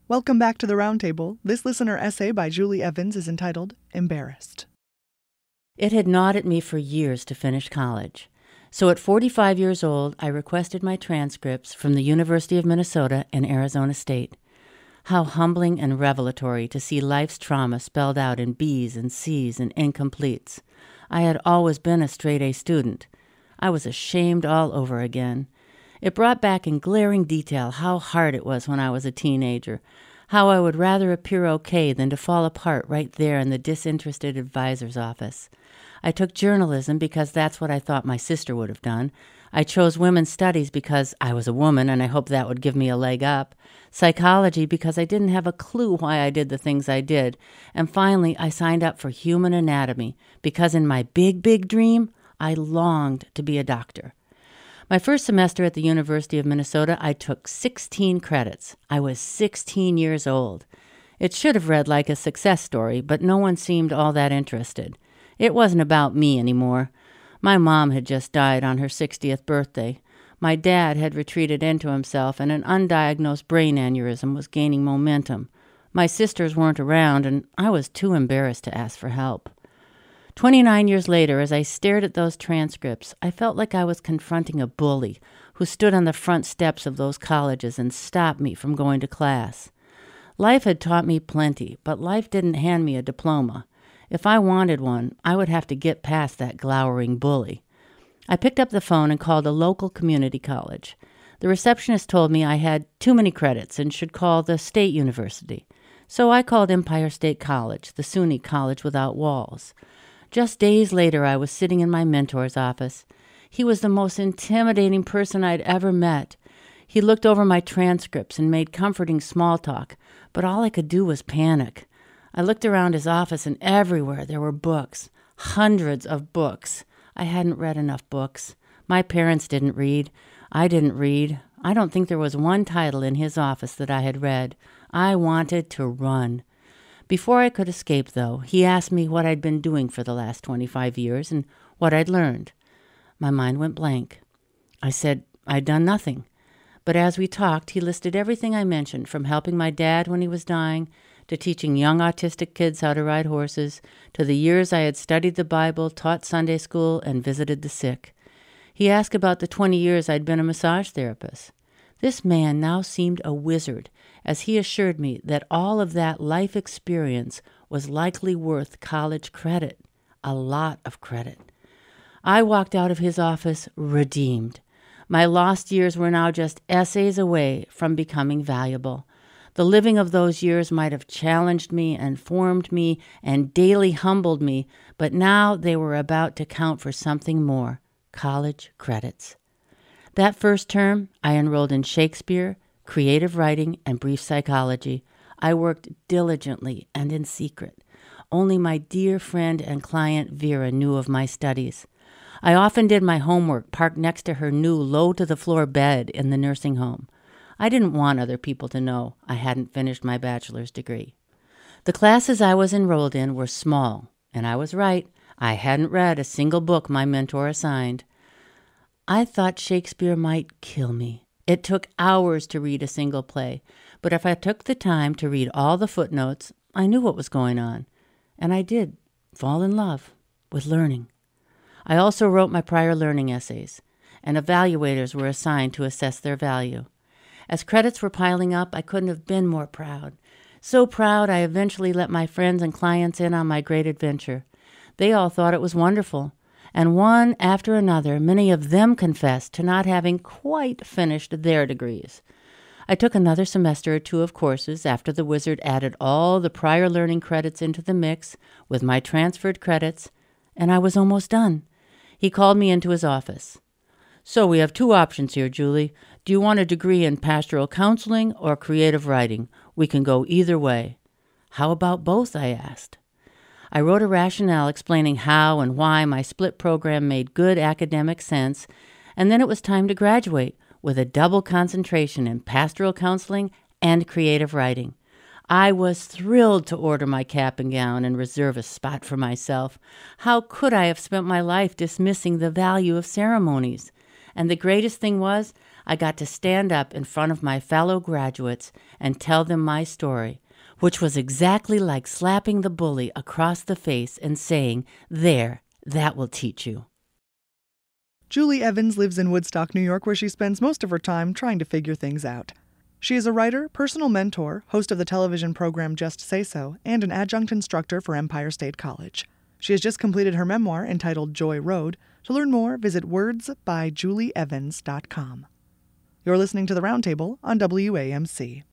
Welcome back to the Roundtable. This listener essay by Julie Evans is entitled Embarrassed. It had gnawed at me for years to finish college. So at 45 years old, I requested my transcripts from the University of Minnesota and Arizona State. How humbling and revelatory to see life's trauma spelled out in B's and C's and incompletes. I had always been a straight-A student. I was ashamed all over again. It brought back in glaring detail how hard it was when I was a teenager, how I would rather appear okay than to fall apart right there in the disinterested advisor's office. I took journalism because that's what I thought my sister would have done. I chose women's studies because I was a woman and I hoped that would give me a leg up. Psychology because I didn't have a clue why I did the things I did. And finally, I signed up for human anatomy because in my big, big dream, I longed to be a doctor. My first semester at the University of Minnesota, I took 16 credits. I was 16 years old. It should have read like a success story, but no one seemed all that interested. It wasn't about me anymore. My mom had just died on her 60th birthday. My dad had retreated into himself, and an undiagnosed brain aneurysm was gaining momentum. My sisters weren't around, and I was too embarrassed to ask for help. 29 years later, as I stared at those transcripts, I felt like I was confronting a bully who stood on the front steps of those colleges and stopped me from going to class. Life had taught me plenty, but life didn't hand me a diploma. If I wanted one, I would have to get past that glowering bully. I picked up the phone and called a local community college. The receptionist told me I had too many credits and should call the state university. So I called Empire State College, the SUNY college without walls. Just days later, I was sitting in my mentor's office. He was the most intimidating person I'd ever met. He looked over my transcripts and made comforting small talk, but all I could do was panic. I looked around his office, and everywhere there were books, hundreds of books. I hadn't read enough books. My parents didn't read. I didn't read. I don't think there was one title in his office that I had read. I wanted to run. Before I could escape, though, he asked me what I'd been doing for the last 25 years and what I'd learned. My mind went blank. I said I'd done nothing. But as we talked, he listed everything I mentioned, from helping my dad when he was dying, to teaching young autistic kids how to ride horses, to the years I had studied the Bible, taught Sunday school, and visited the sick. He asked about the 20 years I'd been a massage therapist. This man now seemed a wizard, as he assured me that all of that life experience was likely worth college credit, a lot of credit. I walked out of his office redeemed. My lost years were now just essays away from becoming valuable. The living of those years might have challenged me and formed me and daily humbled me, but now they were about to count for something more, college credits. That first term, I enrolled in Shakespeare, creative writing, and brief psychology. I worked diligently and in secret. Only my dear friend and client Vera knew of my studies. I often did my homework parked next to her new low-to-the-floor bed in the nursing home. I didn't want other people to know I hadn't finished my bachelor's degree. The classes I was enrolled in were small, and I was right. I hadn't read a single book my mentor assigned. I thought Shakespeare might kill me. It took hours to read a single play, but if I took the time to read all the footnotes, I knew what was going on. And I did fall in love with learning. I also wrote my prior learning essays, and evaluators were assigned to assess their value. As credits were piling up, I couldn't have been more proud. So proud, I eventually let my friends and clients in on my great adventure. They all thought it was wonderful. And one after another, many of them confessed to not having quite finished their degrees. I took another semester or two of courses after the wizard added all the prior learning credits into the mix with my transferred credits, and I was almost done. He called me into his office. "So we have two options here, Julie. Do you want a degree in pastoral counseling or creative writing? We can go either way." "How about both?" I asked. I wrote a rationale explaining how and why my split program made good academic sense, and then it was time to graduate with a double concentration in pastoral counseling and creative writing. I was thrilled to order my cap and gown and reserve a spot for myself. How could I have spent my life dismissing the value of ceremonies? And the greatest thing was, I got to stand up in front of my fellow graduates and tell them my story, which was exactly like slapping the bully across the face and saying, "There, that will teach you." Julie Evans lives in Woodstock, New York, where she spends most of her time trying to figure things out. She is a writer, personal mentor, host of the television program Just Say So, and an adjunct instructor for Empire State College. She has just completed her memoir entitled Joy Road. To learn more, visit wordsbyjulieevans.com. You're listening to The Roundtable on WAMC.